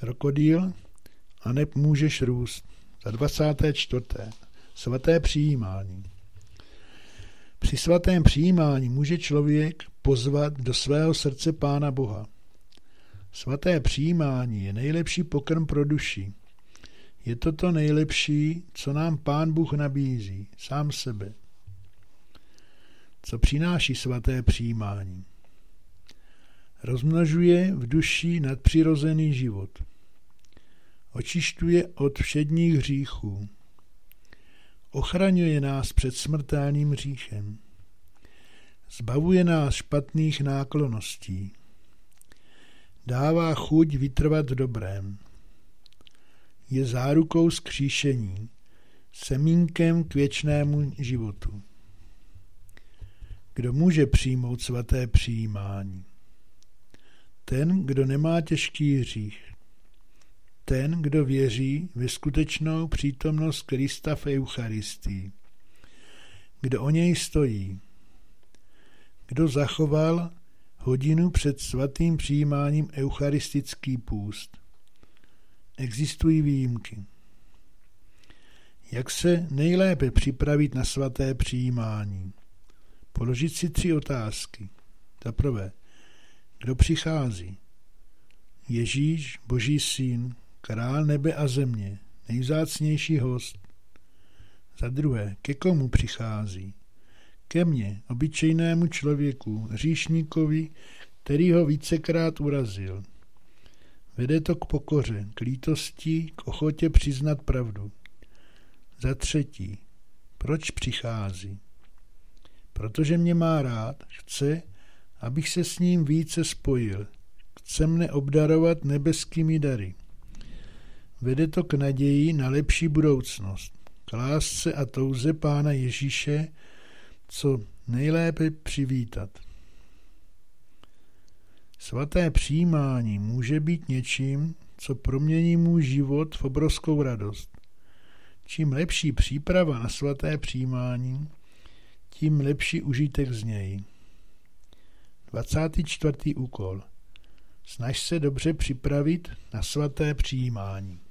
krokodýl, aneb můžeš růst. Za 24. Svaté přijímání. Při svatém přijímání může člověk pozvat do svého srdce Pána Boha. Svaté přijímání je nejlepší pokrm pro duši. Je to nejlepší, co nám Pán Bůh nabízí, sám sebe. Co přináší svaté přijímání? Rozmnožuje v duši nadpřirozený život. Očišťuje od všedních hříchů. Ochraňuje nás před smrtelným hříchem. Zbavuje nás špatných náklonností. Dává chuť vytrvat v dobrém. Je zárukou vzkříšení, semínkem k věčnému životu. Kdo může přijmout svaté přijímání? Ten, kdo nemá těžký hřích. Ten, kdo věří ve skutečnou přítomnost Krista v Eucharistii. Kdo o něj stojí. Kdo zachoval hodinu před svatým přijímáním eucharistický půst. Existují výjimky. Jak se nejlépe připravit na svaté přijímání? Položit si 3 otázky. Za prvé, kdo přichází? Ježíš, Boží syn, král nebe a země, nejvzácnější host. Za druhé, ke komu přichází? Ke mně, obyčejnému člověku, hříšníkovi, který ho vícekrát urazil. Vede to k pokoře, k lítosti, k ochotě přiznat pravdu. Za třetí, proč přichází? Protože mě má rád, chce, abych se s ním více spojil. Chce mne obdarovat nebeskými dary. Vede to k naději na lepší budoucnost, k lásce a touze Pána Ježíše, co nejlépe přivítat. Svaté přijímání může být něčím, co promění můj život v obrovskou radost. Čím lepší příprava na svaté přijímání, tím lepší užitek z něj. 24. úkol. Snaž se dobře připravit na svaté přijímání.